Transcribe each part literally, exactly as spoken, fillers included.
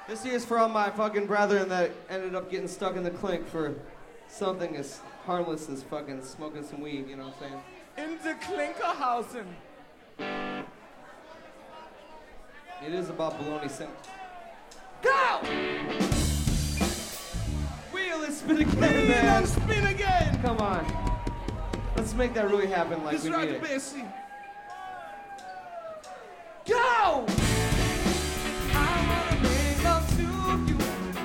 This year's for all my fucking brethren that ended up getting stuck in the clink for something as harmless as fucking smoking some weed, you know what I'm saying? In the Klinkerhausen. It is about baloney sim. Go! Wheel and spin again, Wheel man. and spin again. Come on. Let's make that really happen like This we right need it. Bessie. Go! I wanna make love to you.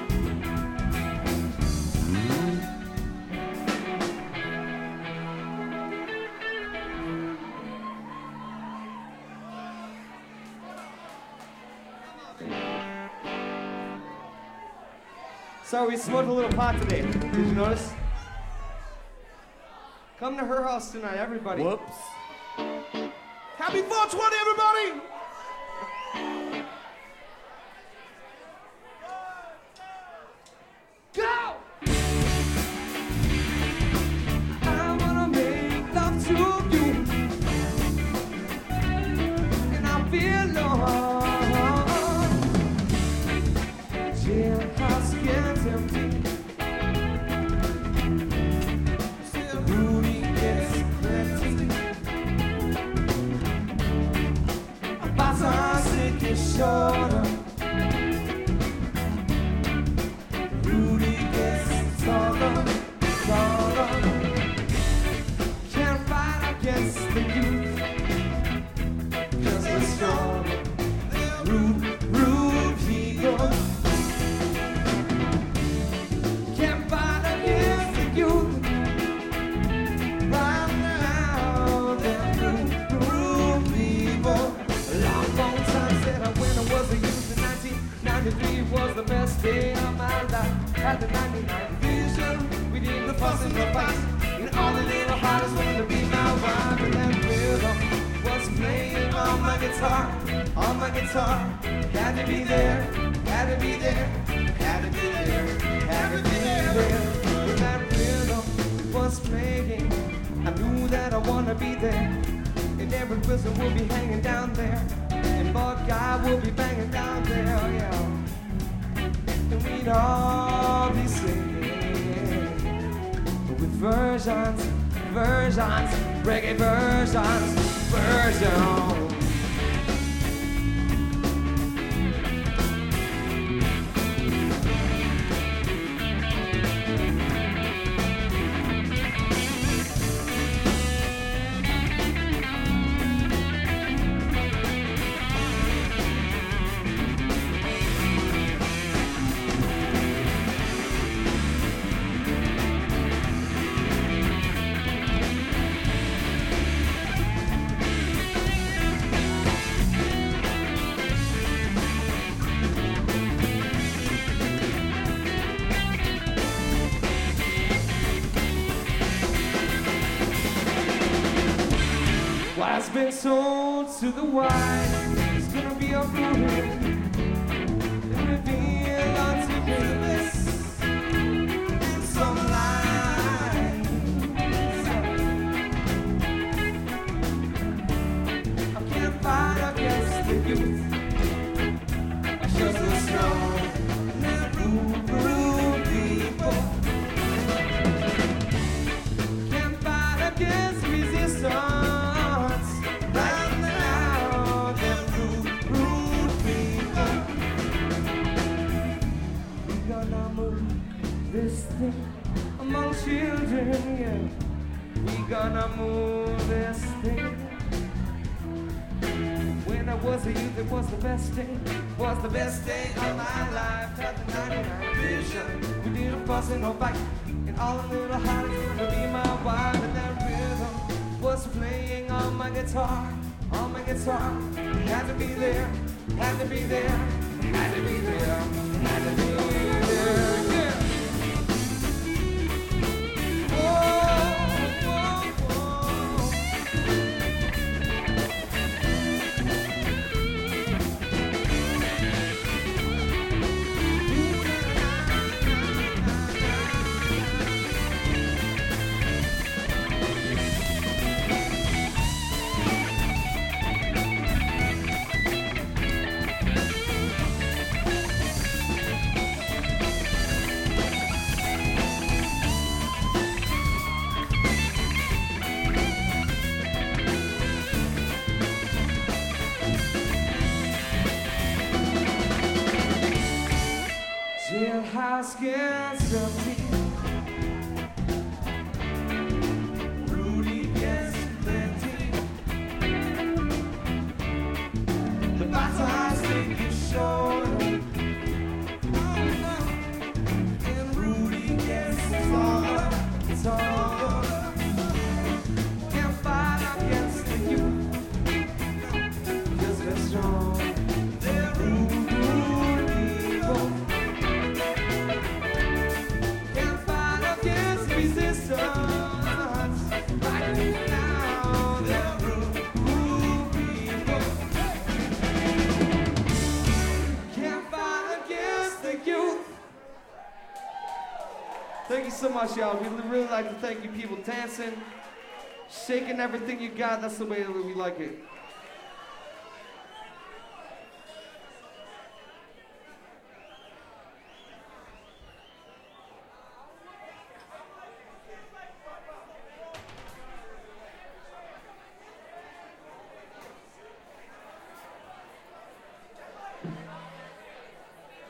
Sorry, we smoked a little pot today. Did you notice? Come to her house tonight, everybody. Whoops. Happy four twenty, everybody! Go! I wanna make love to you, and I feel lost. Jailhouse gets empty, the booty gets plenty. Bottom sick is shorter. Rudy gets taller, taller. Can't fight against the youth, 'cause we're strong. Rude, rude people. Can't fight against the youth. Right now, they're rude, rude people. Long, long time said I when I was a youth in nineteen ninety-three was the best day of my life. At the ninety-nine vision, we did the fuss and the fight, and all the little hearts wanted to be my wife. And that rhythm was playing on my guitar, on my guitar. Had to be there, had to be there, had to be there, had to be there. When that rhythm was playing, I knew that I wanna be there. And every prison will be hanging down there, and Buckeye will be banging down there, yeah. And we'd all be singing with versions, versions, reggae versions, versions. What's been sold to the wise is gonna be a ruin and reveal unto this some lies. I can't fight against the youth. I just was strong and rude, rude people. Can't fight against resistance. This thing among children, yeah. We gonna move this thing. When I was a youth, it was the best day, was the best day of my life. Had the ninety-nine vision. We did a fuss and no fight, and all the little hearts gonna be my wife. And that rhythm was playing on my guitar, on my guitar. Had to be there, had to be there, had to be there, had to be there. Yeah. Jailhouse gets empty. Rudy gets plenty. The baptized think you short. And Rudy gets taller, taller. Can't fight against the youth, 'cause they're strong. They're rude, rude evil. Can't fight against resistance. Right now, they're rude, rude people. Can't fight against the youth. Thank you so much, y'all. We really like to thank you people dancing, shaking everything you got. That's the way that we like it.